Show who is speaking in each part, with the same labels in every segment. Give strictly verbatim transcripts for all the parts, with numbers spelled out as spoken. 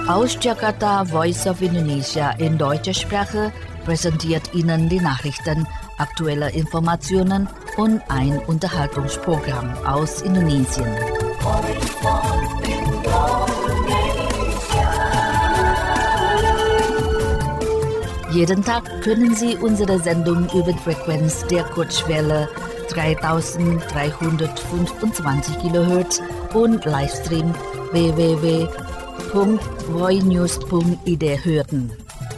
Speaker 1: Aus Jakarta, Voice of Indonesia in deutscher Sprache präsentiert Ihnen die Nachrichten, aktuelle Informationen und ein Unterhaltungsprogramm aus Indonesien. Jeden Tag können Sie unsere Sendung über die Frequenz der Kurzwelle dreitausenddreihundertfünfundzwanzig Kilohertz und Livestream w w w punkt voinews punkt i d hören.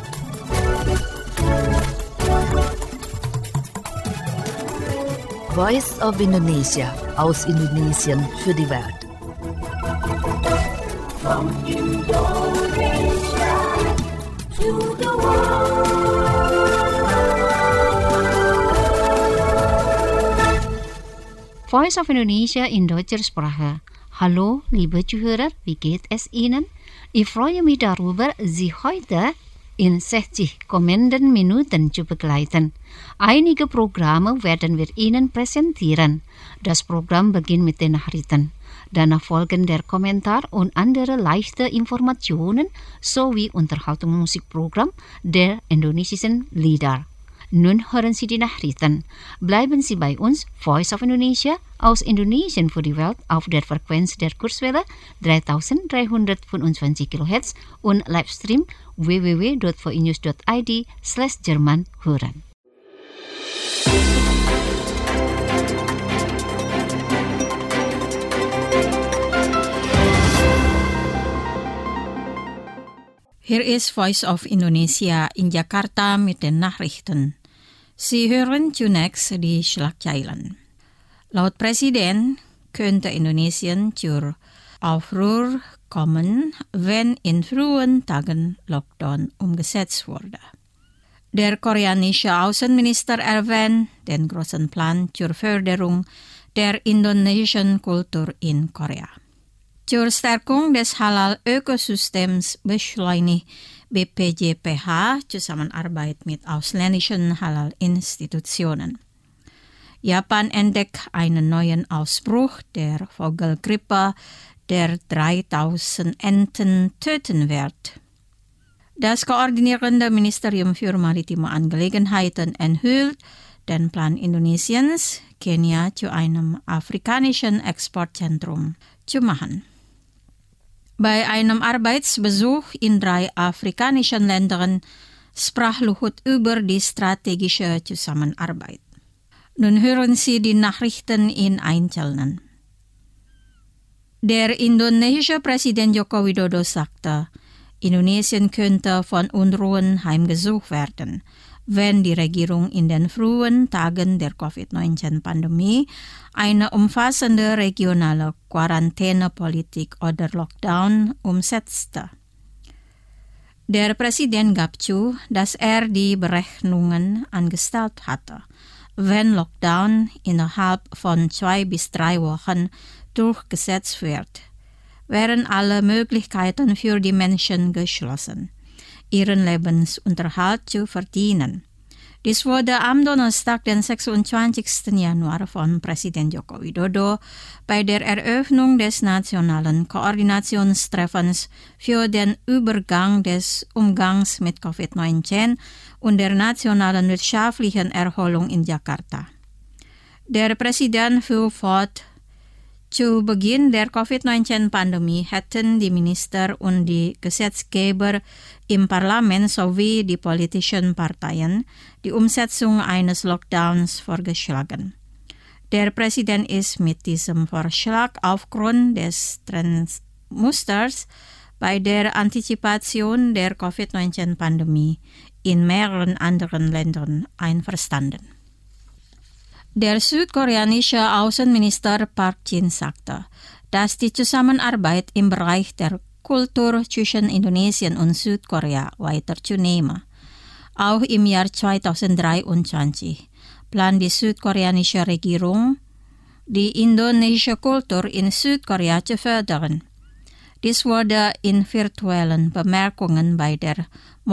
Speaker 1: Voice of Indonesia aus Indonesien für die Welt.
Speaker 2: From Indonesia to the world.
Speaker 3: Voice of Indonesia in deutscher Sprache. Hallo, liebe Zuhörer, wie geht es Ihnen? Ich freue mich darüber, Sie heute in sechzig kommenden Minuten zu begleiten. Einige Programme werden wir Ihnen präsentieren. Das Programm beginnt mit den Nachrichten. Danach folgen der Kommentar und andere leichte Informationen sowie Unterhaltungsmusikprogramm der indonesischen Lieder. Nun hören Sie die Nachrichten. Bleiben Sie bei uns, Voice of Indonesia, aus Indonesien für die Welt auf der Frequenz der Kurzwelle dreitausenddreihundertfünfundzwanzig Kilohertz und Livestream w w w punkt voinews punkt i d slash Jerman hören.
Speaker 4: Hier ist Voice of Indonesia in Jakarta mit den Nachrichten. Sie hören zunächst die Schlagzeilen. Laut Presiden könnte Indonesien zur Aufruhr kommen, wenn in frühen Tagen Lockdown umgesetzt wurde. Der koreanische Außenminister erwähnt den großen Plan zur Förderung der indonesischen Kultur in Korea. Zur Stärkung des Halal-Ökosystems beschleunigt B P J P H Zusammenarbeit mit ausländischen Halal-Institutionen. Japan entdeckt einen neuen Ausbruch der Vogelgrippe, der dreitausend Enten töten wird. Das koordinierende Ministerium für maritime Angelegenheiten enthüllt den Plan Indonesiens, Kenia zu einem afrikanischen Exportzentrum zu machen. Bei einem Arbeitsbesuch in drei afrikanischen Ländern sprach Luhut über die strategische Zusammenarbeit. Nun hören Sie die Nachrichten in Einzelnen. Der indonesische Präsident Joko Widodo sagte, Indonesien könnte von Unruhen heimgesucht werden, wenn die Regierung in den frühen Tagen der Covid neunzehn-Pandemie eine umfassende regionale Quarantänepolitik oder Lockdown umsetzte. Der Präsident gab zu, dass er die Berechnungen angestellt hatte, wenn Lockdown innerhalb von zwei bis drei Wochen durchgesetzt wird, wären alle Möglichkeiten für die Menschen geschlossen, ihren Lebensunterhalt zu verdienen. Dies wurde am Donnerstag, den sechsundzwanzigsten Januar von Präsident Joko Widodo bei der Eröffnung des Nationalen Koordinationstreffens für den Übergang des Umgangs mit Covid neunzehn und der nationalen wirtschaftlichen Erholung in Jakarta. Der Präsident fuhr fort, zu Beginn der Covid neunzehn-Pandemie hätten die Minister und die Gesetzgeber im Parlament sowie die politischen Parteien die Umsetzung eines Lockdowns vorgeschlagen. Der Präsident ist mit diesem Vorschlag aufgrund des Trendmusters bei der Antizipation der Covid neunzehn-Pandemie in mehreren anderen Ländern einverstanden. Der südkoreanische Außenminister Park Jin sagte, dass die Zusammenarbeit im Bereich der Kultur zwischen Indonesien und Südkorea weiterzunehmen. Auch im Jahr zweitausenddreiundzwanzig plant die südkoreanische Regierung, die indonesische Kultur in Südkorea zu fördern. Dies wurde in virtuellen Bemerkungen bei der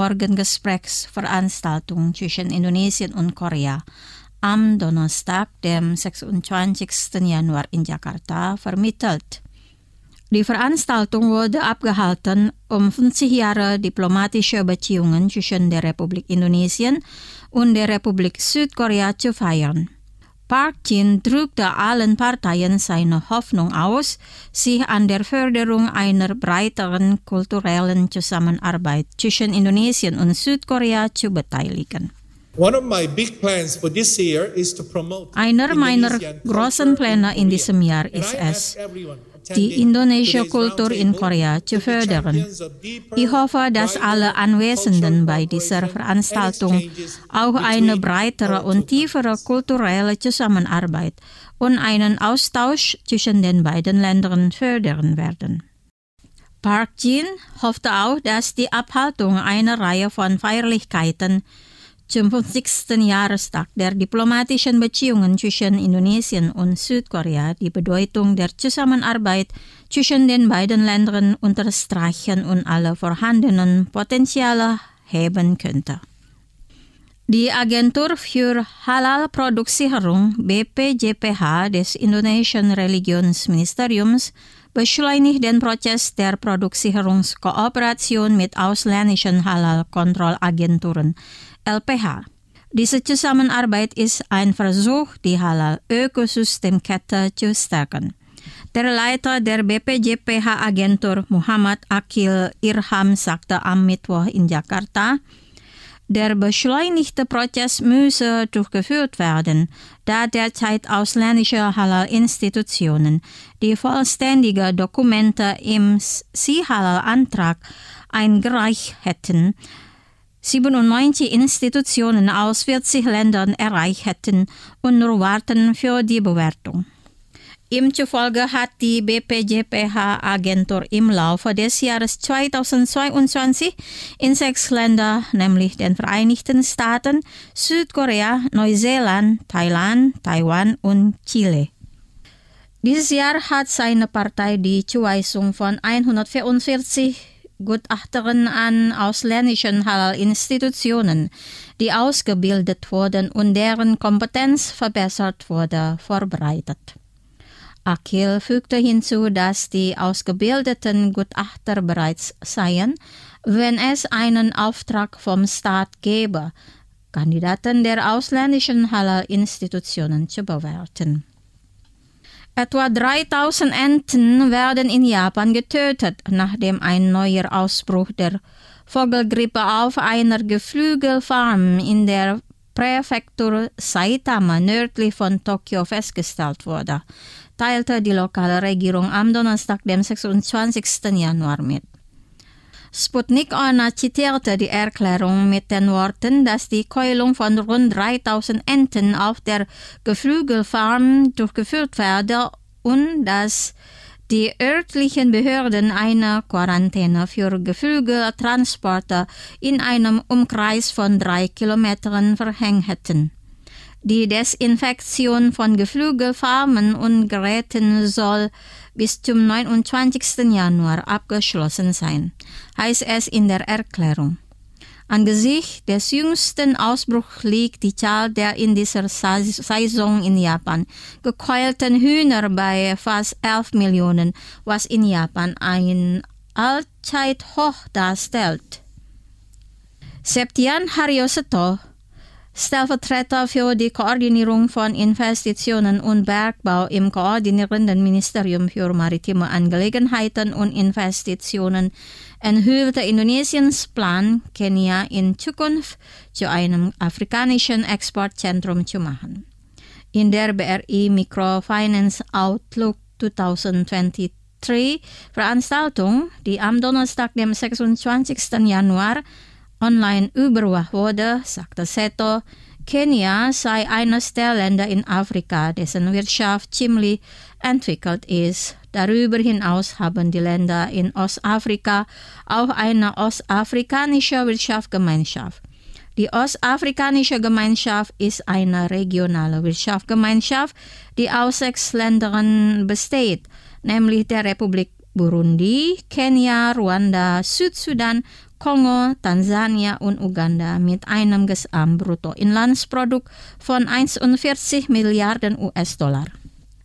Speaker 4: Morgengesprächsveranstaltung zwischen Indonesien und Korea am Donnerstag, dem sechsundzwanzigsten Januar in Jakarta, vermittelt. Die Veranstaltung wurde abgehalten, um fünfzig Jahre diplomatische Beziehungen zwischen der Republik Indonesien und der Republik Südkorea zu feiern. Park Jin drückte allen Parteien seine Hoffnung aus, sich an der Förderung einer breiteren kulturellen Zusammenarbeit zwischen Indonesien und Südkorea zu beteiligen.
Speaker 5: One of my big plans for this year is to promote
Speaker 4: Einer meiner großen Pläne in diesem Jahr ist es, die indonesische Kultur in Korea zu fördern. Ich hoffe, dass alle Anwesenden bei dieser Veranstaltung auch eine breitere und tiefere kulturelle Zusammenarbeit und einen Austausch zwischen den beiden Ländern fördern werden. Park Jin hoffte auch, dass die Abhaltung einer Reihe von Feierlichkeiten zum fünfzigsten Jahrestag der diplomatischen Beziehungen zwischen Indonesien und Südkorea die Bedeutung der Zusammenarbeit zwischen den beiden Ländern unterstreichen und alle vorhandenen Potenziale heben könnte. Die Agentur für Halal-Produktsicherung B P J P H des indonesischen Religionsministeriums beschleunigt den Prozess der Produktsicherungskooperation mit ausländischen Halal-Kontrollagenturen L P H. Diese Zusammenarbeit ist ein Versuch, die Halal-Ökosystemkette zu stärken. Der Leiter der B P J P H-Agentur Muhammad Akil Irham sagte am Mittwoch in Jakarta, der beschleunigte Prozess müsse durchgeführt werden, da derzeit ausländische Halal-Institutionen die vollständige Dokumente im Si-Halal-Antrag eingereicht hätten, siebenundneunzig Institutionen aus vierzig Ländern erreicht hätten und nur warten für die Bewertung. Ihm zufolge hat die B P J P H-Agentur im Laufe des Jahres zweitausendzweiundzwanzig in sechs Ländern, nämlich den Vereinigten Staaten, Südkorea, Neuseeland, Thailand, Taiwan und Chile. Dieses Jahr hat seine Partei die Zuweisung von hundertvierundvierzig Gutachtern an ausländischen Halal-Institutionen, die ausgebildet wurden und deren Kompetenz verbessert wurde, vorbereitet. Akil fügte hinzu, dass die ausgebildeten Gutachter bereits seien, wenn es einen Auftrag vom Staat gäbe, Kandidaten der ausländischen Halal-Institutionen zu bewerten. Etwa dreitausend Enten werden in Japan getötet, nachdem ein neuer Ausbruch der Vogelgrippe auf einer Geflügelfarm in der Präfektur Saitama nördlich von Tokio festgestellt wurde, teilte die lokale Regierung am Donnerstag, dem sechsundzwanzigsten Januar mit. Sputnik Ona zitierte die Erklärung mit den Worten, dass die Keulung von rund dreitausend Enten auf der Geflügelfarm durchgeführt werde und dass die örtlichen Behörden eine Quarantäne für Geflügeltransporte in einem Umkreis von drei Kilometern verhängt hätten. Die Desinfektion von Geflügelfarmen und Geräten soll bis zum neunundzwanzigsten Januar abgeschlossen sein, heißt es in der Erklärung. Angesichts des jüngsten Ausbruchs liegt die Zahl der in dieser Saison in Japan gekeulten Hühner bei fast elf Millionen, was in Japan ein Allzeithoch darstellt. Septian Haryoseto, Stellvertreter für die Koordinierung von Investitionen und Bergbau im koordinierenden Ministerium für maritime Angelegenheiten und Investitionen, enthüllte Indonesiens Plan, Kenia in Zukunft zu einem afrikanischen Exportzentrum zu machen. In der B R I Microfinance Outlook zwanzig dreiundzwanzig Veranstaltung, die am Donnerstag, dem sechsundzwanzigsten Januar, online überwacht wurde, sagte Seto, Kenia sei eines der Länder in Afrika, dessen Wirtschaft ziemlich entwickelt ist. Darüber hinaus haben die Länder in Ostafrika auch eine ostafrikanische Wirtschaftsgemeinschaft. Die Ostafrikanische Gemeinschaft ist eine regionale Wirtschaftsgemeinschaft, die aus sechs Ländern besteht, nämlich der Republik Burundi, Kenia, Ruanda, Südsudan, Kongo, Tansania und Uganda mit einem Gesamtbruttoinlandsprodukt von einundvierzig Milliarden U S-Dollar.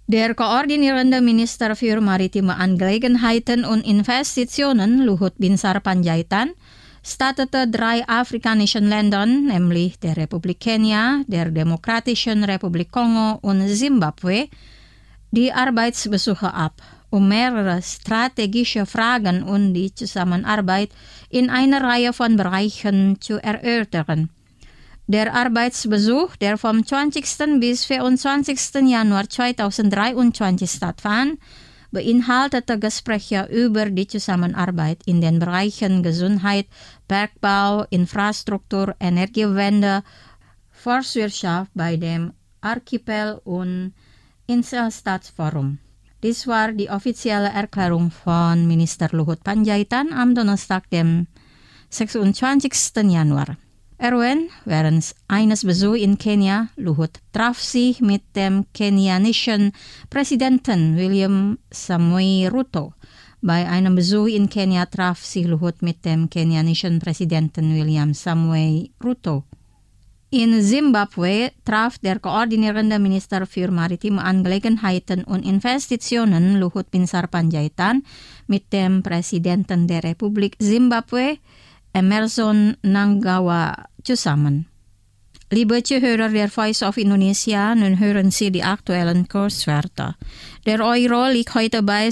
Speaker 4: Der koordinierende Minister für maritime Angelegenheiten und Investitionen, Luhut Binsar Panjaitan, statete drei afrikanischen Ländern, nämlich der Republik Kenia, der Demokratischen Republik Kongo und Zimbabwe, die Arbeitsbesuche ab, um mehrere strategische Fragen und die Zusammenarbeit in einer Reihe von Bereichen zu erörtern. Der Arbeitsbesuch, der vom zwanzigsten bis vierundzwanzigsten Januar zweitausenddreiundzwanzig stattfand, beinhaltete Gespräche über die Zusammenarbeit in den Bereichen Gesundheit, Bergbau, Infrastruktur, Energiewende, Forstwirtschaft bei dem Archipel- und Inselstaatsforum. Dies war die offizielle Erklärung von Minister Luhut Panjaitan am Donnerstag, dem sechsundzwanzigsten Januar. Erwin, während eines Besuchs in Kenia, Luhut traf sich mit dem kenianischen Präsidenten William Samoei Ruto. Bei einem Besuch in Kenia traf sich Luhut mit dem kenianischen Präsidenten William Samoei Ruto. In Zimbabwe traf der koordinierende Minister für maritime Angelegenheiten und Investitionen Luhut Binsar Panjaitan mit dem Präsidenten der Republik Zimbabwe, Emmerson Mnangagwa, zusammen. Liebe Zuhörer der Voice of Indonesia, nun hören Sie die aktuellen Kurswerte. Der Euro liegt heute bei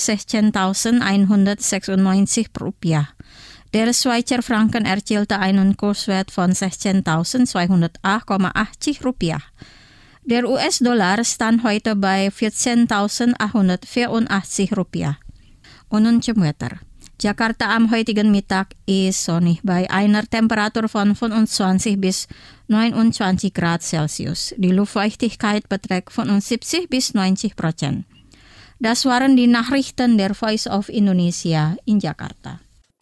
Speaker 4: sechzehntausendeinhundertsechsundneunzig Rupiah. Der Schweizer Franken erzielte einen Kurswert von sechzehntausendzweihundertacht Komma achtzig Rupiah. Der U S-Dollar stand heute bei vierzehntausendachthundertvierundachtzig Rupiah. Und nun zum Wetter. Jakarta am heutigen Mittag ist sonnig bei einer Temperatur von fünfundzwanzig bis neunundzwanzig Grad Celsius. Die Luftfeuchtigkeit beträgt fünfundsiebzig bis neunzig Prozent. Das waren die Nachrichten der Voice of Indonesia in Jakarta.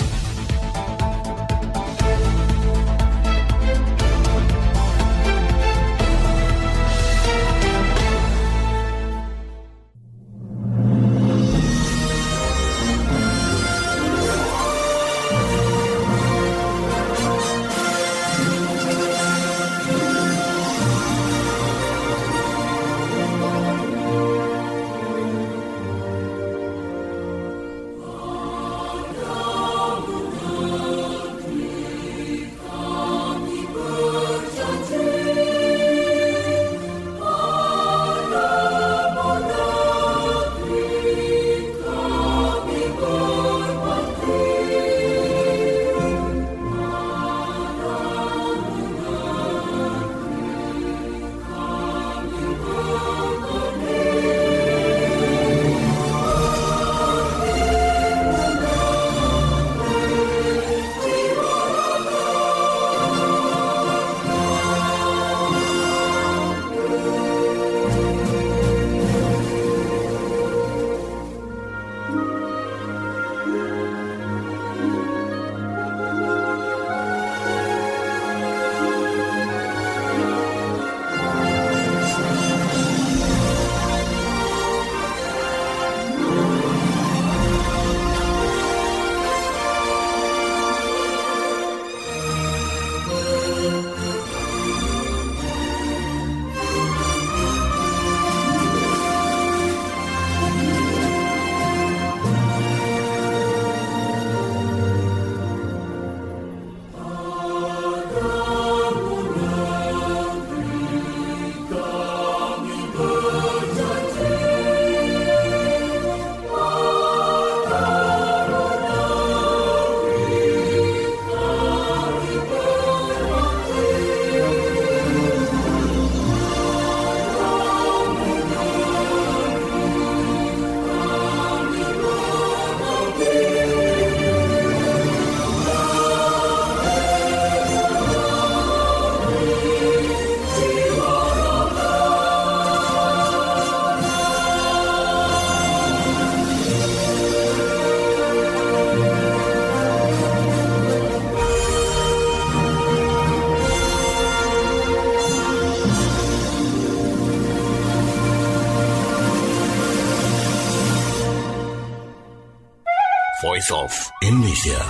Speaker 6: Voice of Indonesia.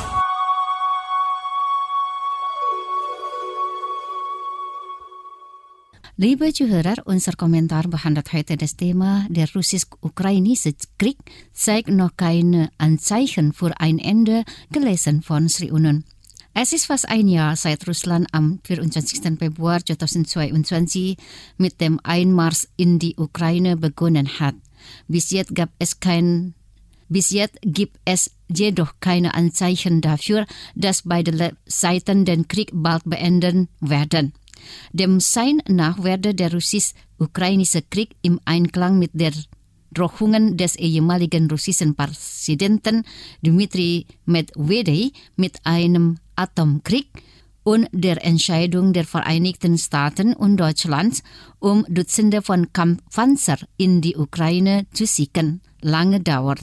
Speaker 3: Liebe Zuhörer, unser Kommentar behandelt heute das Thema: Der russisch-ukrainische Krieg zeigt noch keine Anzeichen für ein Ende, gelesen von Sri Unun. Es ist fast ein Jahr, seit Russland am vierundzwanzigsten Februar zweitausendzweiundzwanzig mit dem Einmarsch in die Ukraine begonnen hat. Bis jetzt gab es kein Bis jetzt gibt es jedoch keine Anzeichen dafür, dass beide Seiten den Krieg bald beenden werden. Dem Schein nach werde der russisch-ukrainische Krieg im Einklang mit der Drohungen des ehemaligen russischen Präsidenten Dmitri Medvedev mit einem Atomkrieg und der Entscheidung der Vereinigten Staaten und Deutschlands, um Dutzende von Kampfpanzer in die Ukraine zu schicken, lange dauern.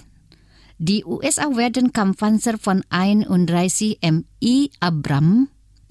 Speaker 3: Die U S A werden Kampfpanzer von einunddreißig M I Abrams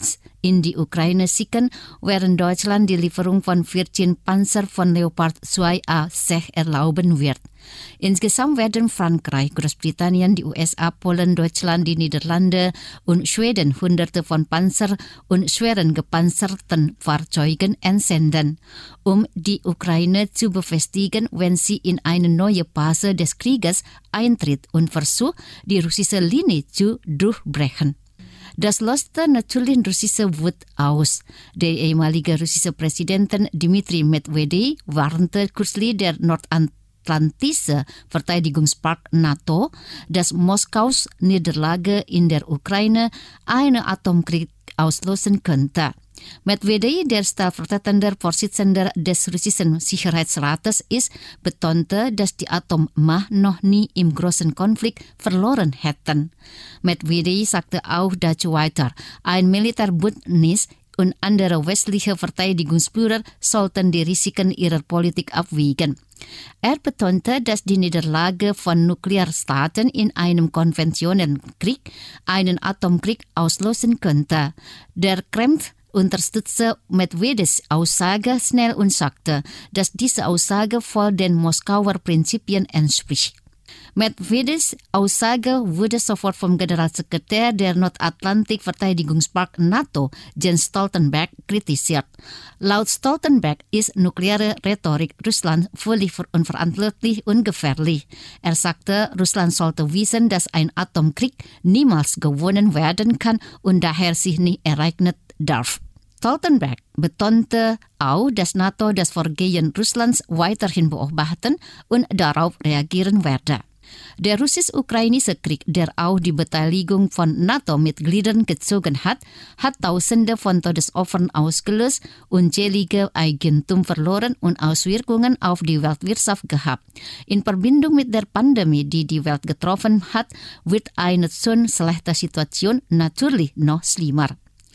Speaker 3: in die Ukraine schicken, während Deutschland die Lieferung von vierzehn Panzer von Leopard zwei A sechs erlauben wird. Insgesamt werden Frankreich, Großbritannien, die U S A, Polen, Deutschland, die Niederlande und Schweden Hunderte von Panzer und schweren gepanzerten Fahrzeugen entsenden, um die Ukraine zu befestigen, wenn sie in eine neue Phase des Krieges eintritt und versucht, die russische Linie zu durchbrechen. Das löste natürlich russische Wut aus. Der ehemalige russische Präsident Dmitri Medvedev warnte kürzlich der nordatlantische Verteidigungspakt NATO, dass Moskaus Niederlage in der Ukraine einen Atomkrieg auslösen könnte. Medvedev, der stellvertretende Vorsitzende des russischen Sicherheitsrates ist, betonte, dass die Atommacht noch nie im großen Konflikt verloren hätten. Medvedev sagte auch dazu weiter, ein Militärbündnis und andere westliche Verteidigungsführer sollten die Risiken ihrer Politik abwiegen. Er betonte, dass die Niederlage von Nuklearstaaten in einem konventionellen Krieg einen Atomkrieg auslösen könnte. Der Kreml unterstützte Medvedevs Aussage schnell und sagte, dass diese Aussage voll den Moskauer Prinzipien entspricht. Medvedevs Aussage wurde sofort vom Generalsekretär der Nordatlantik-Verteidigungspakt NATO, Jens Stoltenberg, kritisiert. Laut Stoltenberg ist nukleare Rhetorik Russlands völlig unverantwortlich und gefährlich. Er sagte, Russland sollte wissen, dass ein Atomkrieg niemals gewonnen werden kann und daher sich nicht ereignen darf. Stoltenberg betonte auch, dass NATO das Vorgehen Russlands weiterhin beobachten und darauf reagieren werde. Der russisch-ukrainische Krieg, der auch die Beteiligung von NATO-Mitgliedern gezogen hat, hat Tausende von Todesopfern ausgelöst, unzählige Eigentum verloren und Auswirkungen auf die Weltwirtschaft gehabt. In Verbindung mit der Pandemie, die die Welt getroffen hat, wird eine so schlechte Situation natürlich noch schlimmer.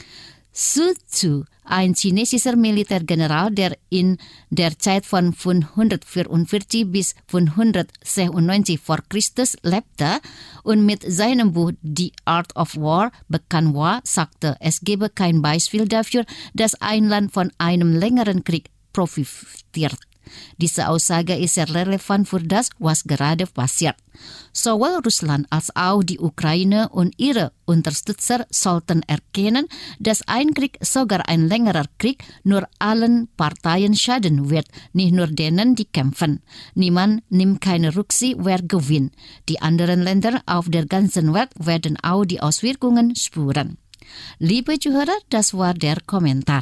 Speaker 3: Su Zhu, ein chinesischer Militärgeneral, der in der Zeit von fünfhundertvierundvierzig bis fünfhundertsechsundneunzig vor Christus lebte und mit seinem Buch The Art of War bekannt war, sagte, es gebe kein Beispiel dafür, dass ein Land von einem längeren Krieg profitiert. Diese Aussage ist sehr relevant für das, was gerade passiert. Sowohl Russland als auch die Ukraine und ihre Unterstützer sollten erkennen, dass ein Krieg, sogar ein längerer Krieg, nur allen Parteien schaden wird, nicht nur denen, die kämpfen. Niemand nimmt keine Rücksicht, wer gewinnt. Die anderen Länder auf der ganzen Welt werden auch die Auswirkungen spüren. Liebe Zuhörer, das war der Kommentar.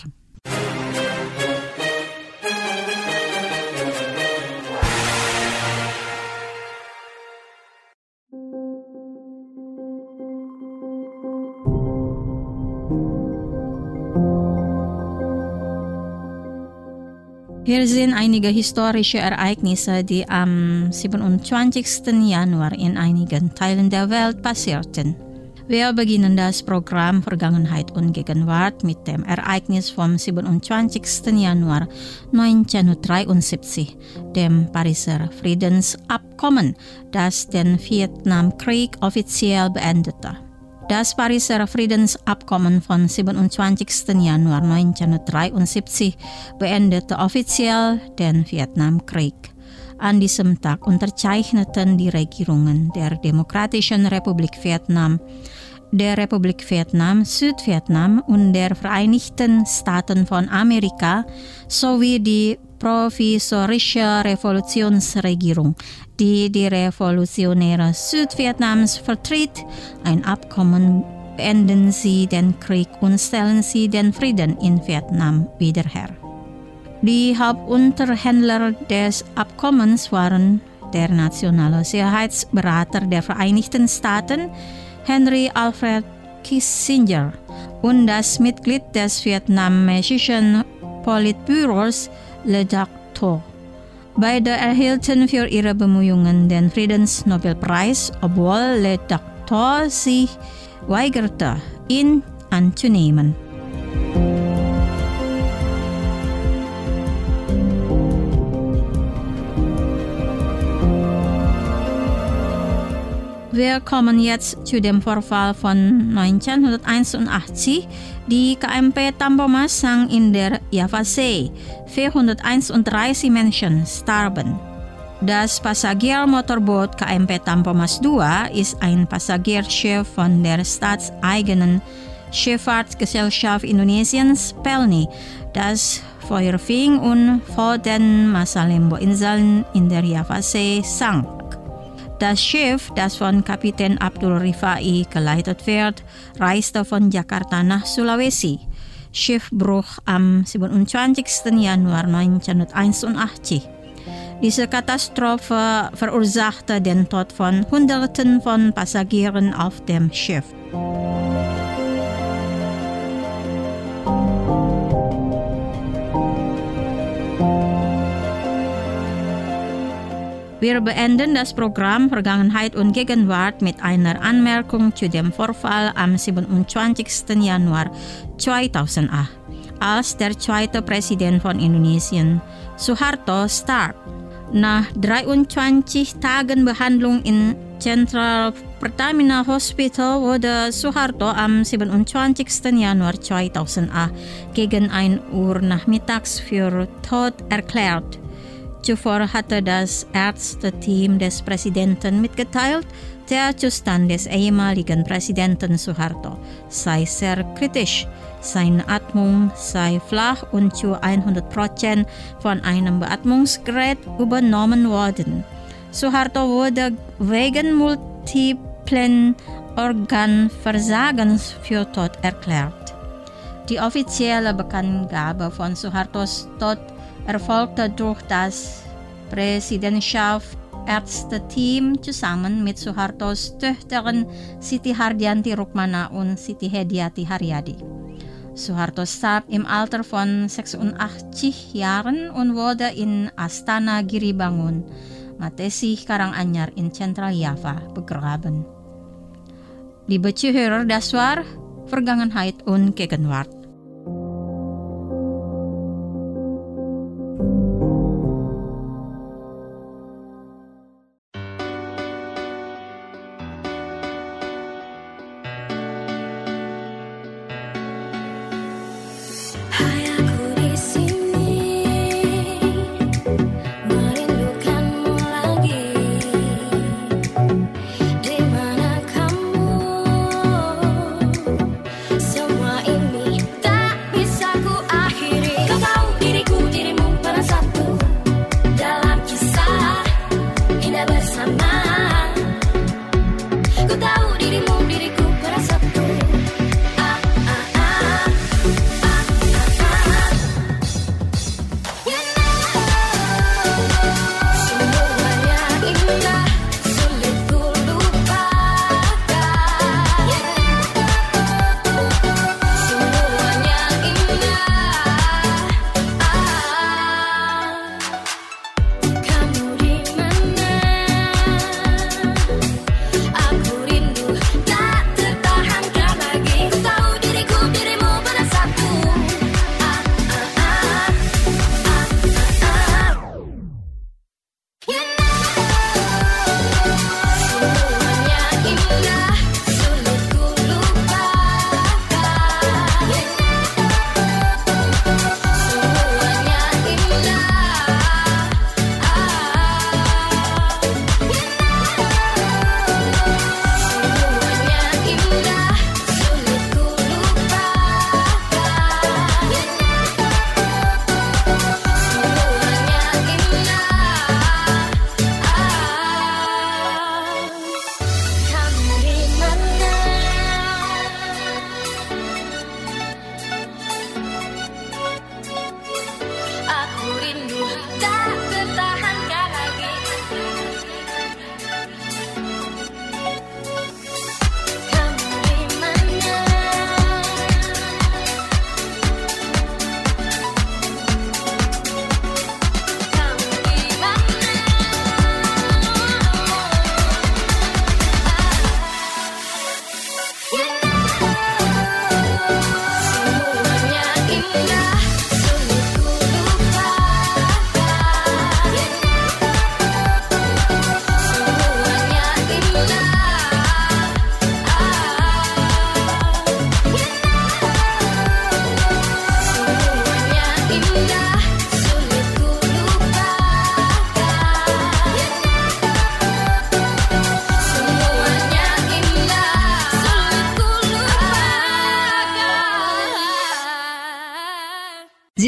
Speaker 4: Hier sind einige historische Ereignisse, die am siebenundzwanzigsten Januar in einigen Teilen der Welt passierten. Wir beginnen das Programm Vergangenheit und Gegenwart mit dem Ereignis vom siebenundzwanzigsten Januar neunzehnhundertdreiundsiebzig, dem Pariser Friedensabkommen, das den Vietnamkrieg offiziell beendete. Das Pariser Friedensabkommen von siebenundzwanzigsten Januar neunzehnhundertdreiundsiebzig beendete offiziell den Vietnamkrieg. An diesem Tag unterzeichneten die Regierungen der Demokratischen Republik Vietnam, der Republik Vietnam, Südvietnam und der Vereinigten Staaten von Amerika sowie die provisorische Revolutionsregierung, die die Revolutionäre Südvietnams vertritt. Ein Abkommen beenden sie den Krieg und stellen sie den Frieden in Vietnam wieder her. Die Hauptunterhändler des Abkommens waren der nationale Sicherheitsberater der Vereinigten Staaten, Henry Alfred Kissinger, und das Mitglied des vietnamesischen Politbüros, Le Duc Tho. Beide erhielten für ihre Bemühungen den Friedensnobelpreis, obwohl Le Duc Tho sich weigerte, ihn anzunehmen. Wir kommen jetzt zu dem Vorfall von neunzehnhunderteinundachtzig. Die K M P Tampomas sank in der Javasee. vierhunderteinunddreißig Menschen starben. Das Passagiermotorboot K M P Tampomas zwei ist ein Passagierschiff von der staatseigenen Schifffahrtsgesellschaft Indonesiens Pelni, das Feuer fing und vor den Masalembo-Inseln in der Javasee sank. Das Schiff, das von Kapitän Abdul Rifai geleitet wird, reiste von Jakarta nach Sulawesi. Schiffbruch am siebenundzwanzigsten Januar neunzehnhunderteinundachtzig. Diese Katastrophe verursachte den Tod von Hunderten von Passagieren auf dem Schiff. Wir beenden das Programm Vergangenheit und Gegenwart mit einer Anmerkung zu dem Vorfall am siebenundzwanzigsten Januar zweitausendacht, als der zweite Präsident von Indonesien, Suharto, starb. Nach dreiundzwanzig Tagen Behandlung in Central Pertamina Hospital wurde Suharto am siebenundzwanzigsten Januar zweitausendacht gegen ein Uhr nachmittags für tot erklärt. Zuvor hatte das Ärzteteam des Präsidenten mitgeteilt, der Zustand des ehemaligen Präsidenten Suharto sei sehr kritisch. Seine Atmung sei flach und zu hundert Prozent von einem Beatmungsgerät übernommen worden. Suharto wurde wegen multiplen Organversagens für tot erklärt. Die offizielle Bekanntgabe von Suhartos Tod erfolgte durch das Präsidentschaftsärzteteam zusammen mit Suhartos Töchtern Siti Hardianti Rukmana und Siti Hediati Haryadi. Suharto starb im Alter von sechsundachtzig Jahren und wurde in Astana Giribangun, Matesi Karanganyar in Zentraljava begraben. Liebe Zuhörer, das war Vergangenheit und Gegenwart.
Speaker 2: Semua ini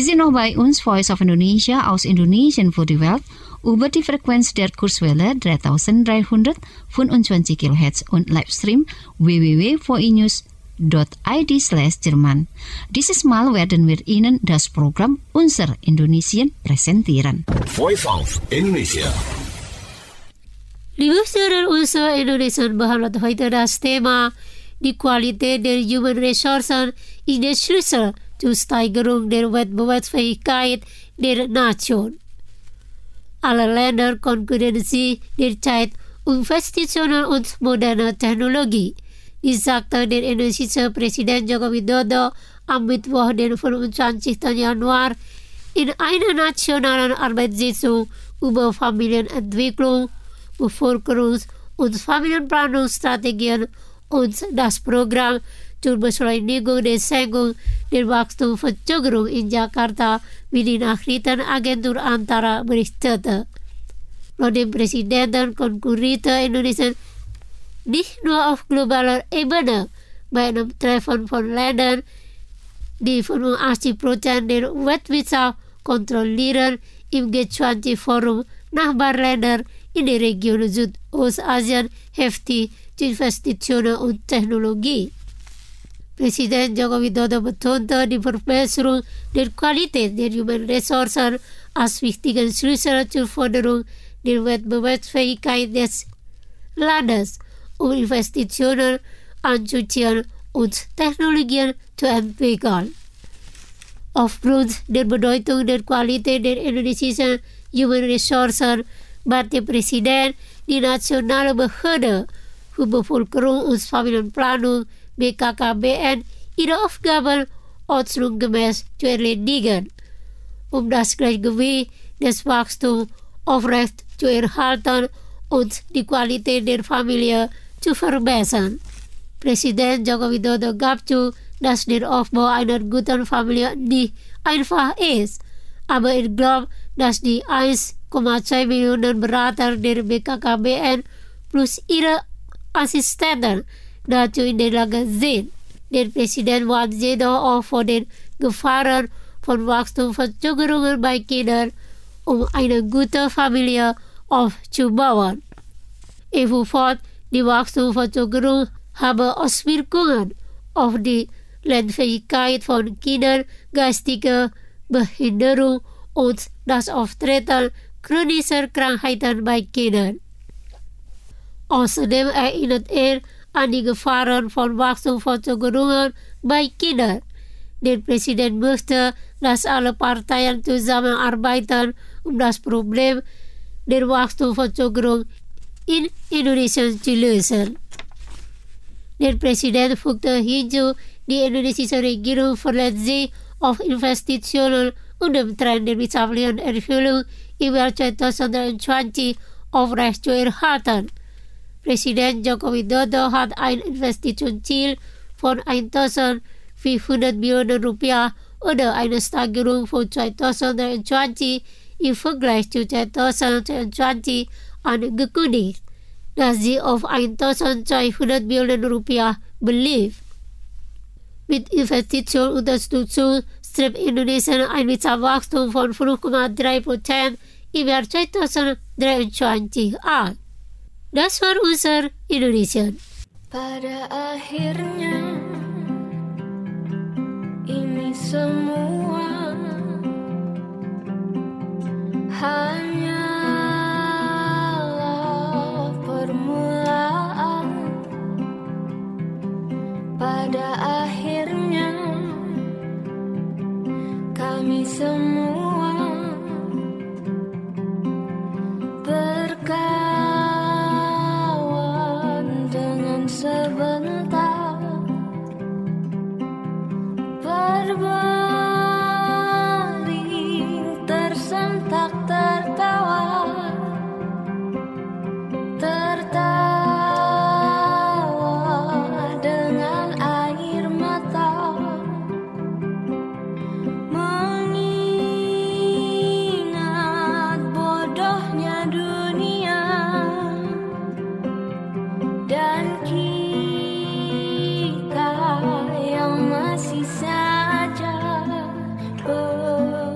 Speaker 3: Sie noch bei uns Voice of Indonesia aus Indonesien für die Welt über die Frequenz der Kurzwelle dreitausenddreihundertfünfundzwanzig Kilohertz und Livestream w w w punkt v i news punkt i d slash Jerman. Dieses Mal werden wir Ihnen das Programm Unser Indonesien präsentieren.
Speaker 6: Voice of Indonesia.
Speaker 7: Liebe Hörer unserer Indonesien behandelt heute das Thema die Qualität der Human Ressourcen ist der Schlüssel zur Steigerung der Wettbewerbsfähigkeit der Nation. Alle Länder Konkurrenz derzeit um Investitionen und moderne Technologie. Dies sagte der indonesische Präsident Joko Widodo am Mittwoch, den fünfundzwanzigsten Januar, in einer nationalen Arbeitssitzung über Familienentwicklung, Bevölkerungs- und Familienplanungsstrategien und das Programm zur Beschleunigung der Senkung der Wachstumsverzögerung in Jakarta, wie die Nachrichtenagentur Antara berichtete. Laut dem Präsidenten konkurrierte Indonesien nicht nur auf globaler Ebene bei einem Treffen von Ländern, die fünfundachtzig Prozent der Weltwirtschaft kontrollieren, im G zwanzig-Forum Nachbarländer in der Region Südostasien heftig zu Investitionen und Technologie. Präsident Joko Widodo betonte die Verbesserung der Qualität der Human Ressourcen als wichtigen Schlüssel zur Förderung der Wettbewerbsfähigkeit des Landes, um Investitionen anzuziehen und Technologien zu entwickeln. Aufgrund der Bedeutung der Qualität der indonesischen Human Ressourcen bat der Präsident die nationale Behörde für Bevölkerung und Familienplanung B K K B N ihre Aufgaben ordnungsgemäß zu erledigen, um das Gleichgewicht des Wachstums aufrecht zu erhalten und die Qualität der Familie zu verbessern. Präsident Joko Widodo gab zu, dass der Aufbau einer guten Familie nicht einfach ist, aber er glaubt, dass die eins Komma zwei Millionen Berater der B K K B N plus ihre Assistenten dazu in der Lage sind. Der Präsident warnt jedoch auch vor den Gefahren von Wachstumsverzögerungen bei Kindern, um eine gute Familie aufzubauen. Er fuhr fort, die Wachstumsverzögerung habe Auswirkungen auf die Lernfähigkeit von Kindern, geistige Behinderung und das Auftreten chronischer Krankheiten bei Kindern. Außerdem erinnert er an die Gefahren von Wachstumsverzögerungen bei Kindern. Der Präsident möchte, dass alle Parteien zusammenarbeiten, um das Problem der Wachstumsverzögerung in Indonesien zu lösen. Der Präsident fügte hinzu, die indonesische Regierung verlässt sich auf Investitionen und den Trend der wirtschaftlichen Erholung im Jahr zweitausendzweiundzwanzig aufrechtzuerhalten. Präsident Joko Widodo hat ein Investitionsziel von eintausendvierhundert Millionen Rupiah oder eine Steigerung von zweitausenddreiundzwanzig im Vergleich zu zweitausendzweiundzwanzig angekündigt, dass sie auf eintausendzweihundert Millionen Rupiah belief. Mit Investitionsunterstützung strebt Indonesien ein Wirtschaftswachstum von fünf Komma drei Prozent im Jahr zweitausenddreiundzwanzig an. Das war unser Indonesien.
Speaker 2: Pada akhirnya ini semua hanyalah permulaan. Pada akhirnya kami semua berkawan dengan sebentar, berbaring tersentak tertawa, tertawa dengan air mata, mengingat bodohnya dunia dan kita yang masih saja ber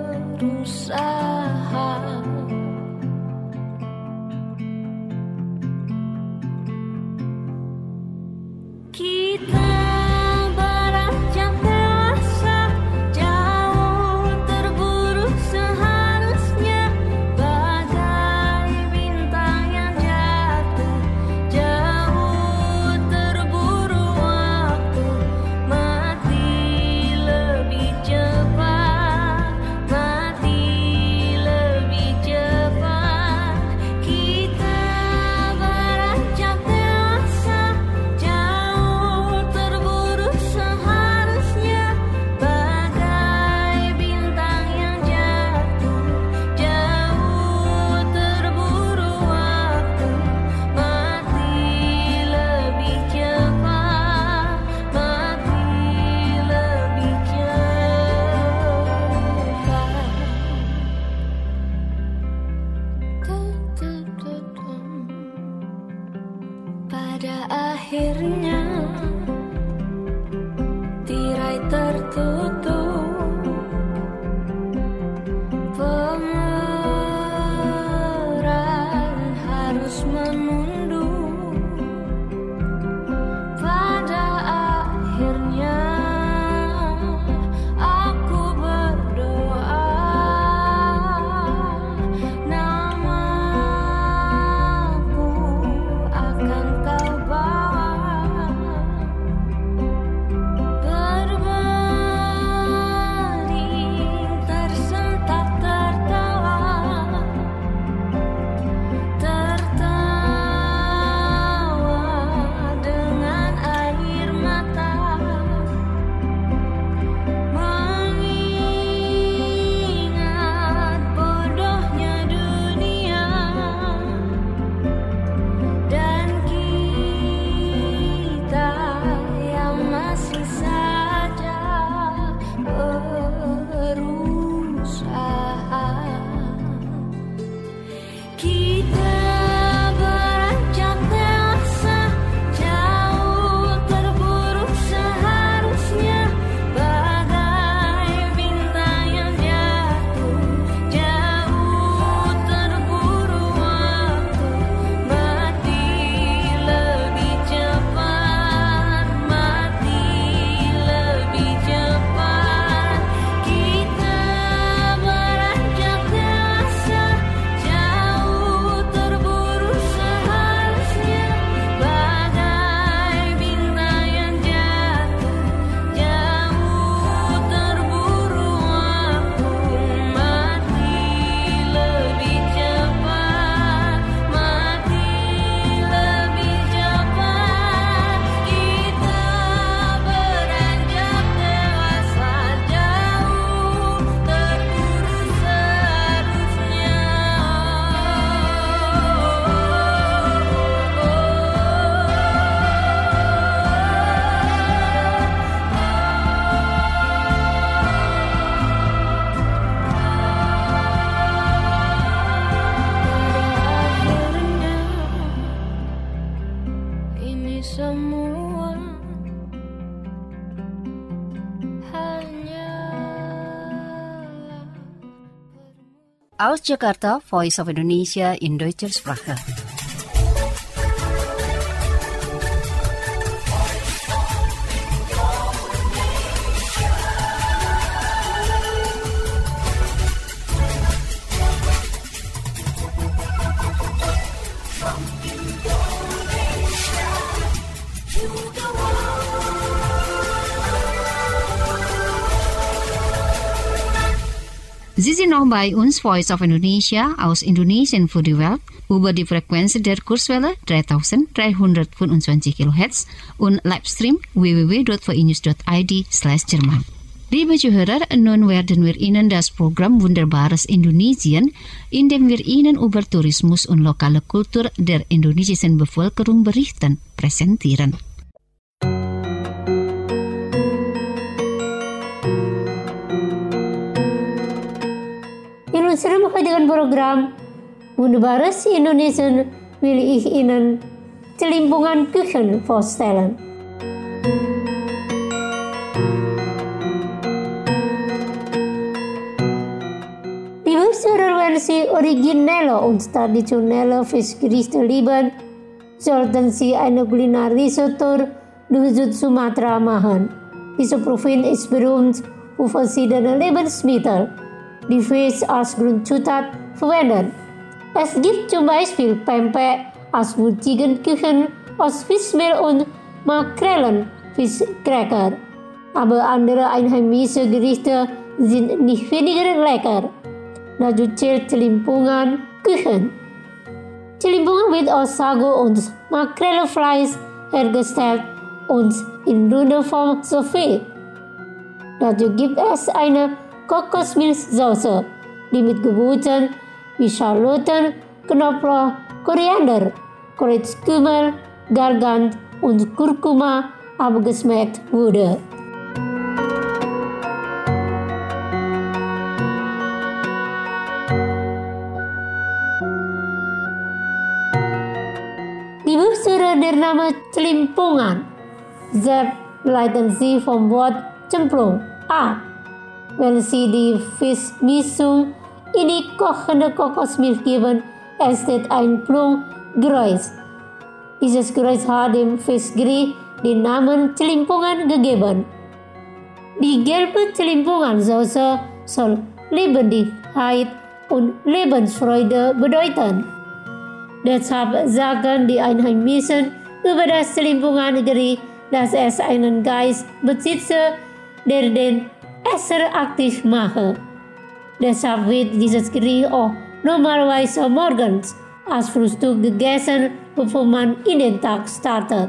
Speaker 3: Aus Jakarta, Voice of Indonesia in Deutscher Sprache. Sie sind noch bei uns, Voice of Indonesia, aus Indonesien für die Welt, über die Frequenz der Kurswelle dreitausenddreihundertfünfundzwanzig Kilohertz und Livestream w w w punkt v i news punkt i d slash Jerman. Liebe Zuhörer, nun werden wir Ihnen das Programm Wunderbares Indonesien, in dem wir Ihnen über Tourismus und lokale Kultur der indonesischen Bevölkerung berichten, präsentieren.
Speaker 7: In unserem heutigen Programm Wunderbares Indonesien will ich Ihnen Celimpungan Küchen vorstellen. Die höchste Versi originelle und traditionelle Fischgerichte lieben, sollten Sie eine Kulinarische Tour de Sumatra machen. Diese Provinz ist berühmt für verschiedene Lebensmittel, die Fisch als Grundzutat verwenden. Es gibt zum Beispiel Pempek als würzigen Kuchen aus Fischmehl und Makrelen-Fischcracker. Aber andere einheimische Gerichte sind nicht weniger lecker. Dazu zählt Celimpungan Kuchen. Celimpungan wird aus Sago und Makrelfleisch hergestellt und in runder Form serviert. Dazu gibt es eine Kokosmilchsauce, die mit Gewürzen wie Schalotten, Knoblauch, Koriander, Kreuzkümmel, Galgant und Kurkuma abgeschmeckt wurde. Die Wurzeln der Name Celimpungan selbst leiten sie vom Wort Cemplung ab. Wenn sie die Fischmischung in die kochende Kokosmilch geben, entsteht ein Plumgeräusch. Dieses Geräusch hat dem Fischgericht den Namen Celimpungan gegeben. Die gelbe Celimpungan-Sauce soll Lebendigkeit und Lebensfreude bedeuten. Deshalb sagen die Einheimischen über das Celimpungan-Gericht, dass es einen Geist besitze, der den Esser aktiv mache. Deshalb wird dieses Gericht auch normalerweise morgens als Frühstück gegessen, bevor man in den Tag startet.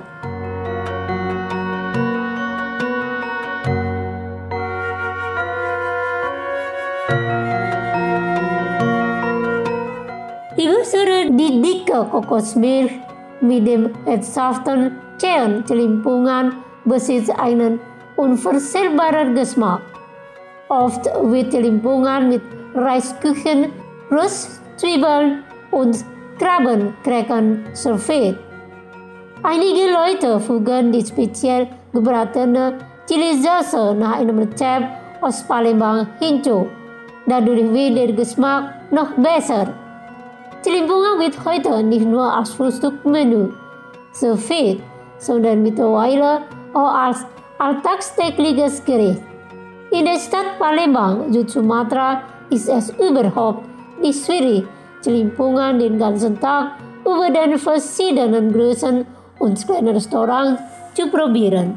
Speaker 7: Die Wurzeln die dicke Kokosmilch mit dem herzhaften Zähen Celimpungan besitzt einen unverstellbaren Geschmack. Oft wird Celimpungan mit Reisküchen, Röstzwiebeln und Krabbencrackern serviert. Einige Leute fügen die speziell gebratene Chilisauce nach einem Rezept aus Palembang hinzu. Dadurch wird der Geschmack noch besser. Celimpungan wird heute nicht nur als Frühstückmenü serviert, sondern mittlerweile auch als alltagstägliches Gericht. In der Stadt Palembang, Süd-Sumatra, ist es überhaupt nicht schwierig, Celimpungan den ganzen Tag über den verschiedenen Größen und kleinen Restaurants zu probieren.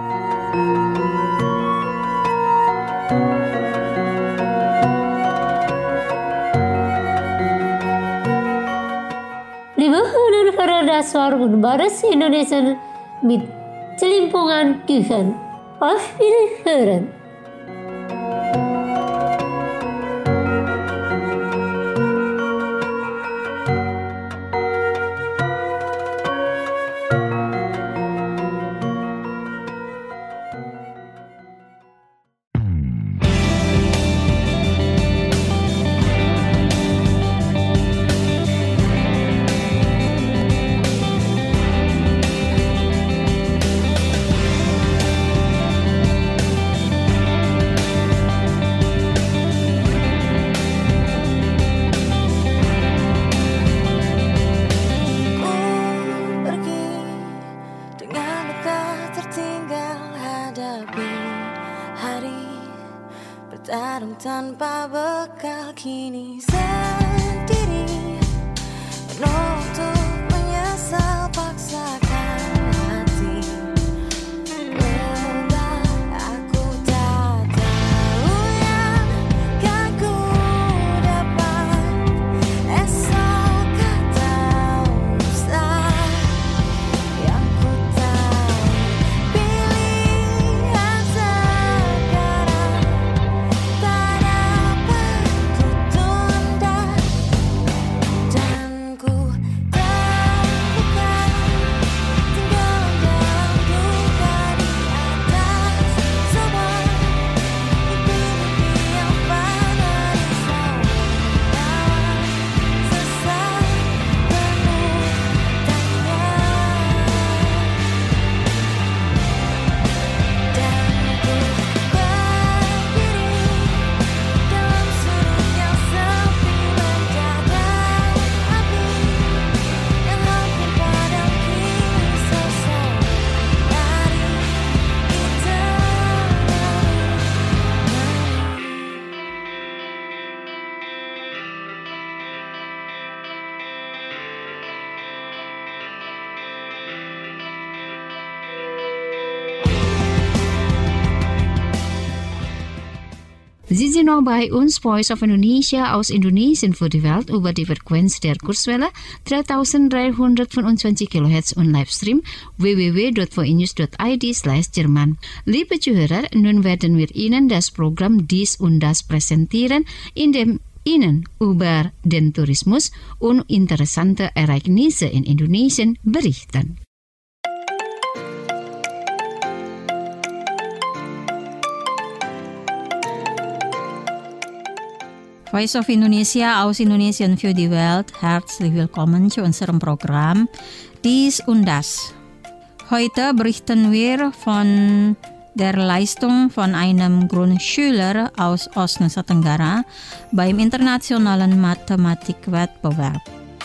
Speaker 7: Liebe Hörer und Hörer, das war wunderbares Indonesien mit Celimpungan Kuchen. Auf Wiederhören!
Speaker 2: Bertarung tanpa bekal kini sendiri, penuh untuk menyesal paksakan hati. Lebah aku tak tahu yang kan ku dapat, esok kata usah. Yang ku tahu pilihan sekarang tak dapat ku tunda, dan ku
Speaker 3: Sie sind noch bei uns, Voice of Indonesia aus Indonesien für die Welt über die Frequenz der Kurzwelle dreitausenddreihundertfünfundzwanzig Kilohertz und Livestream w w w punkt v i news punkt i d slash Jerman. Liebe Zuhörer, nun werden wir Ihnen das Programm Dies und Das präsentieren, in dem Ihnen über den Tourismus und interessante Ereignisse in Indonesien berichten.
Speaker 4: Voice of Indonesia aus Indonesien für die Welt, herzlich willkommen zu unserem Programm Dies und Das. Heute berichten wir von der Leistung von einem Grundschüler aus Ostnusa Tenggara beim internationalen Mathematikwettbewerb.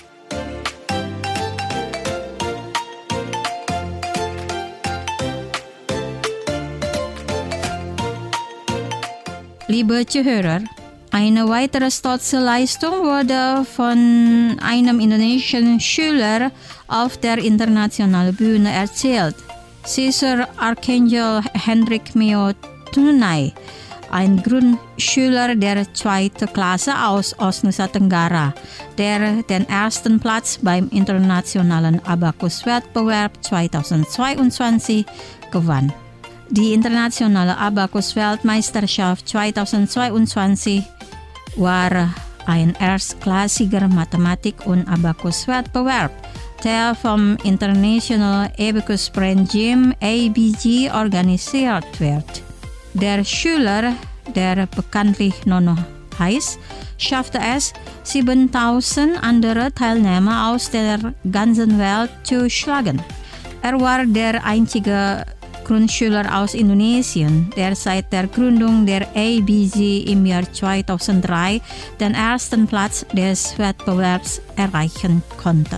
Speaker 4: Liebe Zuhörer, eine weitere stolze Leistung wurde von einem indonesischen Schüler auf der internationalen Bühne erzielt. Caesar Archangel Hendrik Mio Tunai, ein Grundschüler der zweiten Klasse aus Ostnusa Tenggara, der den ersten Platz beim internationalen Abakus-Wettbewerb zweitausendzweiundzwanzig gewann. Die internationale Abakus-Weltmeisterschaft zweitausendzweiundzwanzig war ein erstklassiger Mathematik- und Abakus-Wettbewerb, der vom International Abacus Regime A B G organisiert wird. Der Schüler, der bekanntlich Nono heißt, schaffte es, siebentausend andere Teilnehmer aus der ganzen Welt zu schlagen. Er war der einzige Grundschüler aus Indonesien, der seit der Gründung der A B G im Jahr zweitausenddrei den ersten Platz des Wettbewerbs erreichen konnte.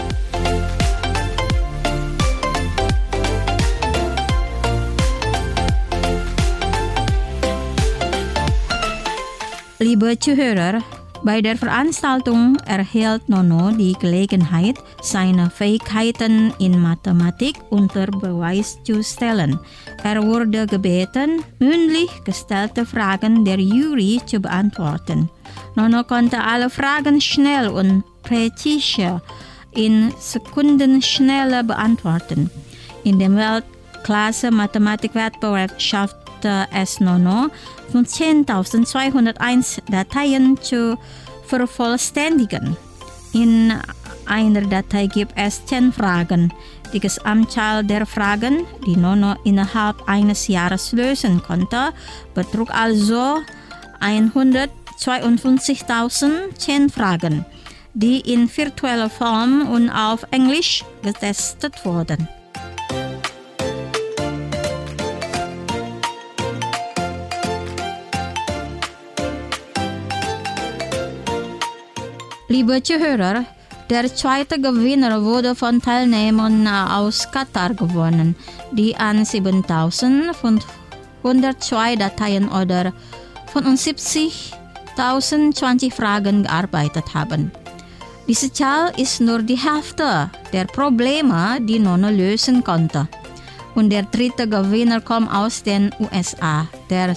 Speaker 4: Liebe Zuhörer, bei der Veranstaltung erhielt Nono die Gelegenheit, seine Fähigkeiten in Mathematik unter Beweis zu stellen. Er wurde gebeten, mündlich gestellte Fragen der Jury zu beantworten. Nono konnte alle Fragen schnell und präzise in Sekundenschnelle beantworten. In dem Weltklasse-Mathematikwettbewerb schaffte es Nono, fünfzehntausendzweihunderteins Dateien zu vervollständigen. In einer Datei gibt es zehn Fragen. Die Gesamtzahl der Fragen, die Nono innerhalb eines Jahres lösen konnte, betrug also hundertzweiundfünfzigtausendzehn Fragen, die in virtueller Form und auf Englisch getestet wurden. Liebe Zuhörer, der zweite Gewinner wurde von Teilnehmern aus Katar gewonnen, die an siebentausendfünfhundertzwei Dateien oder fünfundsiebzigtausendzwanzig Fragen gearbeitet haben. Diese Zahl ist nur die Hälfte der Probleme, die Nono lösen konnte. Und der dritte Gewinner kommt aus den U S A, der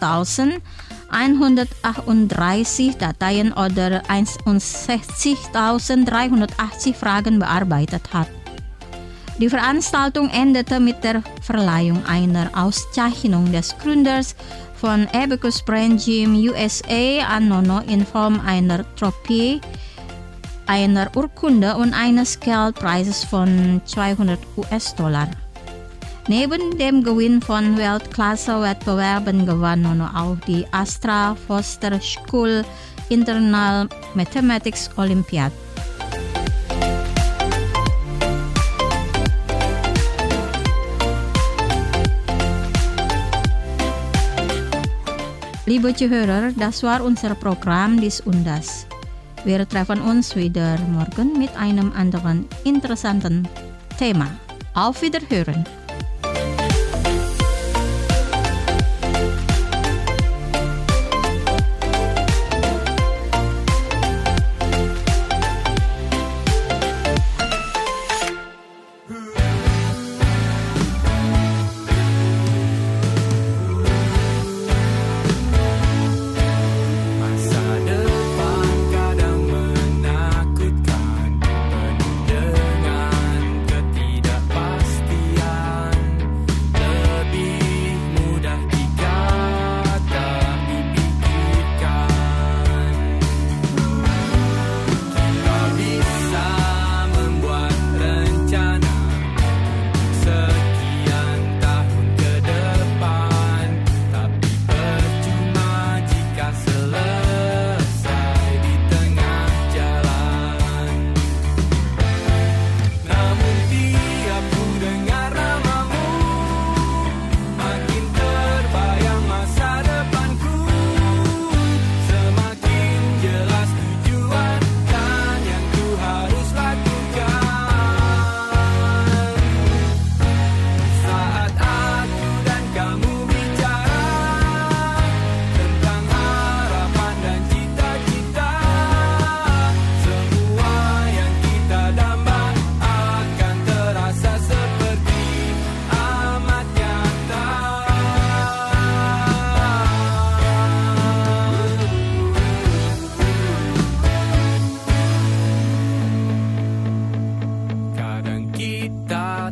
Speaker 4: sechstausendeinhundertachtunddreißig Dateien oder einundsechzigtausenddreihundertachtzig Fragen bearbeitet hat. Die Veranstaltung endete mit der Verleihung einer Auszeichnung des Gründers von Abacus Regime U S A an Nono in Form einer Trophäe, einer Urkunde und eines Geldpreises von zweihundert US-Dollar. Neben dem Gewinn von Weltklasse-Wettbewerben gewann Nono auch die Astra Foster School Internal Mathematics Olympiad. Liebe Zuhörer, das war unser Programm Dies und Das. Wir treffen uns wieder morgen mit einem anderen interessanten Thema. Auf Wiederhören!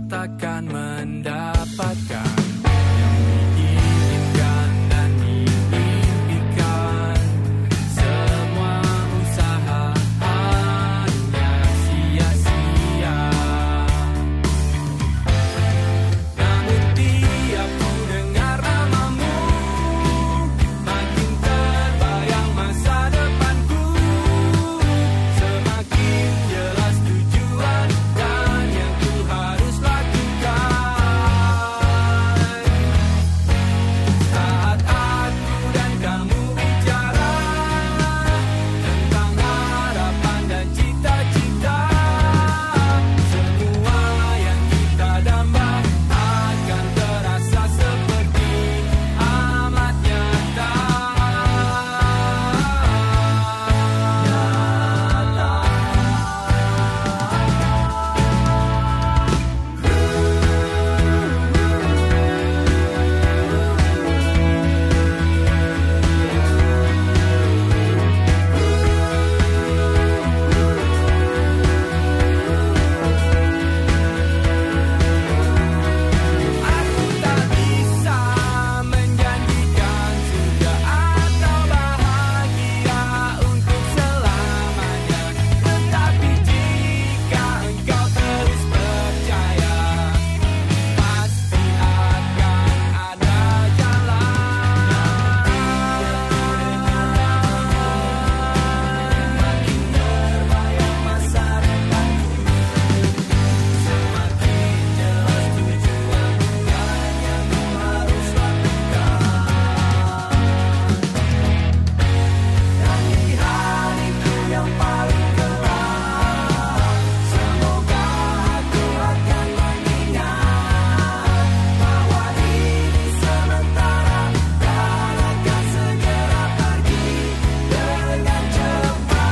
Speaker 8: takkan mendapatkan yang diinginkan dan diimpikan. Semua usaha hanya sia-sia. Namun tiap ku dengar namamu, makin terbayang masa depanku. Semakin jelas tujuan dan yang ku harus lakukan. Saat aku dan kamu bicara tentang harapan dan cita-cita, semua yang kita damba akan terasa seperti amat nyata. Aku tak bisa menjanjikan surga atau bahagia untuk selamanya, tetapi jika engkau terus percaya, pasti akan ada jalan. Makin terbayang masa depanku, semakin jelas tujuan dan yang ku harus lakukan. Dan di hariku yang paling gelap, semoga aku akan mengingat bahwa ini sementara dan akan segera pergi dengan cepat.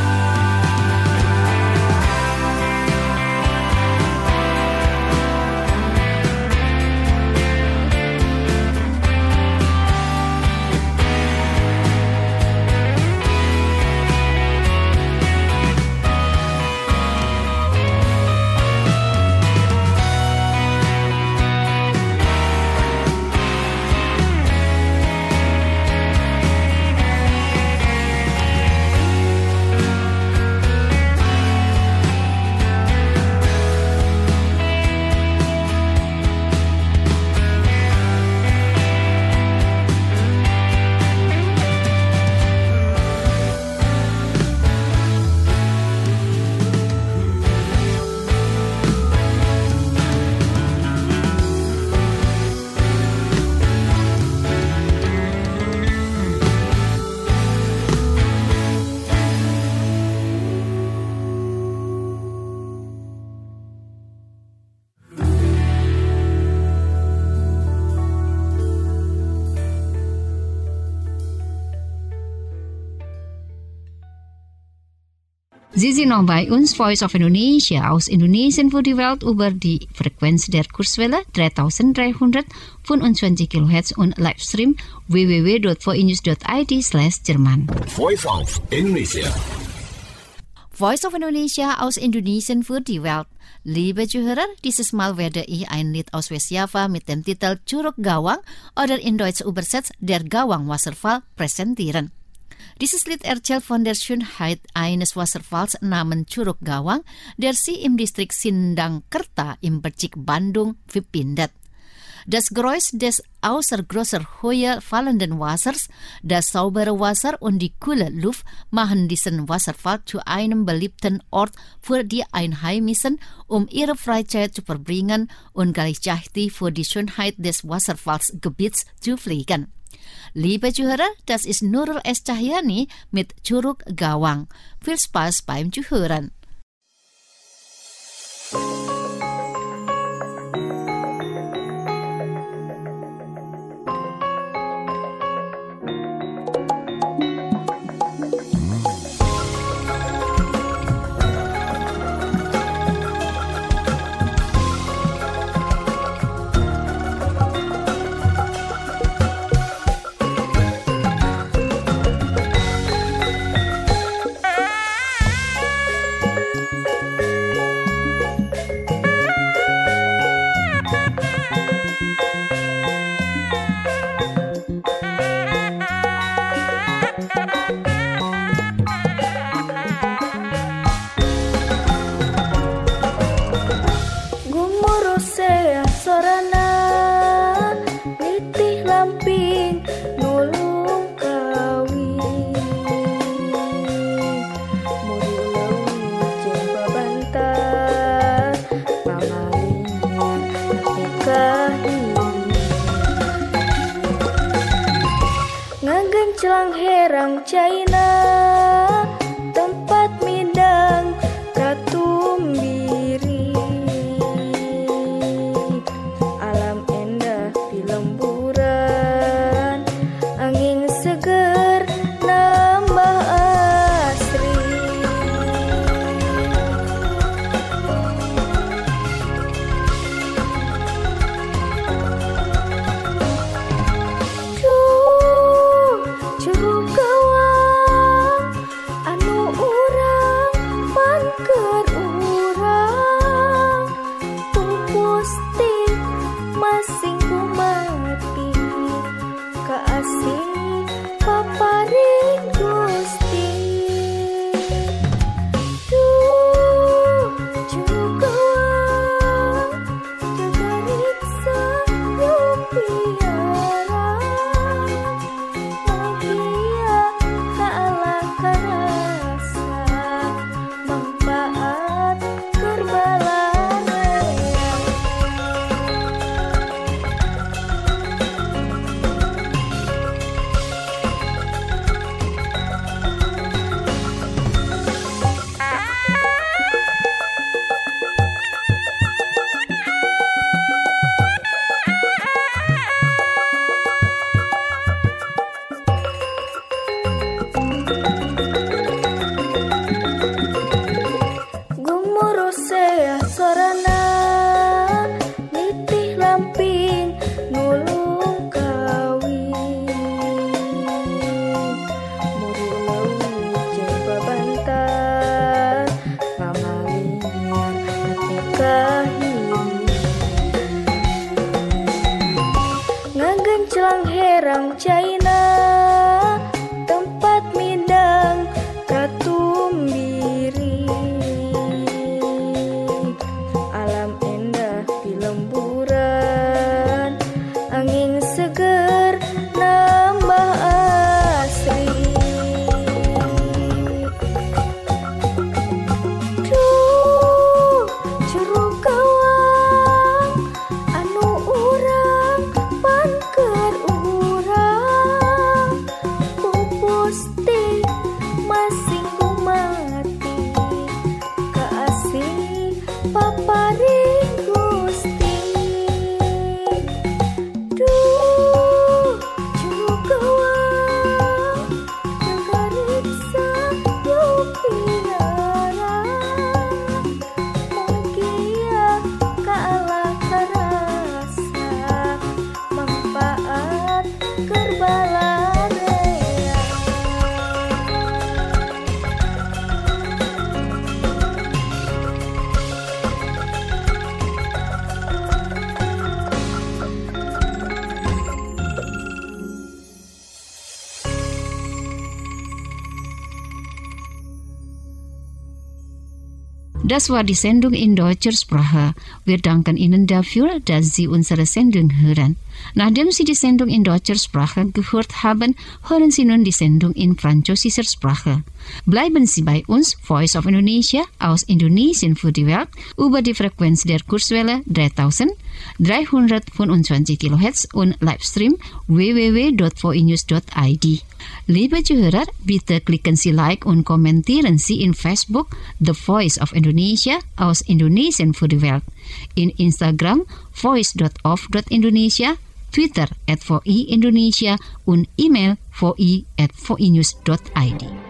Speaker 3: Sie sind noch bei uns, Voice of Indonesia, aus Indonesien für die Welt über die Frequenz der Kurzwelle dreitausenddreihundertfünfundzwanzig Kilohertz und Livestream w w w dot voinews dot i d slash Jerman.
Speaker 6: Voice of Indonesia.
Speaker 1: Voice of Indonesia aus Indonesien für die Welt. Liebe Zuhörer, dieses Mal werde ich ein Lied aus Westjava mit dem Titel Curug Gawang oder in Deutsch übersetzt Der Gawang-Wasserfall präsentieren. Dieses Lied erzählt von der Schönheit eines Wasserfalls namens Curug Gawang, der sich im Distrikt Sindangkerta im Bezirk Bandung befindet. Das Geräusch des außer großer Höhe fallenden Wassers, das saubere Wasser und die kühle Luft machen diesen Wasserfall zu einem beliebten Ort für die Einheimischen, um ihre Freizeit zu verbringen und gleichzeitig für die Schönheit des Wasserfallsgebiets zu pflegen. Liebe Zuhörer, das ist Nurul S. Cahyani mit Curug Gawang. Viel Spaß beim Zuhören.
Speaker 2: herang China, tempat midang katumbiri. Alam endah di lemburan, angin seger nambah asri. Duh, curug gawang anu urang pangker urang, pupusti masing kumati, kaasing paparing Gusti. Duh, curug gawang jaga riksa rupiara, mugia kaala karasa, manfaat kerbalanaya. Gumurusea sorana, nitih lamping nulung kawin. Muru leuwih jeung babantan, pamalingan hati kahini. Ngagencelang herang China, tempat midang katumbiri. Alam endah di lemburan, angin seger nambah asri. Duh, curug gawang anu urang pangker urang, pupusti masing kumati, kaasih paparing Gusti. Duh, curug gawang jaga riksa rupiara, mugia kaala karasa, manfaat kerbalanaya.
Speaker 3: Das war die Sendung in deutscher Sprache. Wir danken Ihnen dafür, dass Sie unsere Sendung hören. Nachdem Sie die Sendung in deutscher Sprache gehört haben, hören Sie nun die Sendung in französischer Sprache. Bleiben Sie bei uns, Voice of Indonesia aus Indonesien für die Welt, über die Frequenz der Kurzwelle dreitausenddreihundertfünfundzwanzig Kilohertz und Livestream w w w punkt v i news punkt i d. Liebe Zuhörer, bitte klicken Sie Like und kommentieren Sie in Facebook The Voice of Indonesia aus Indonesien für die Welt, in Instagram voice punkt of punkt indonesia, Twitter at v i Indonesia und E-Mail v i at v i news punkt i d.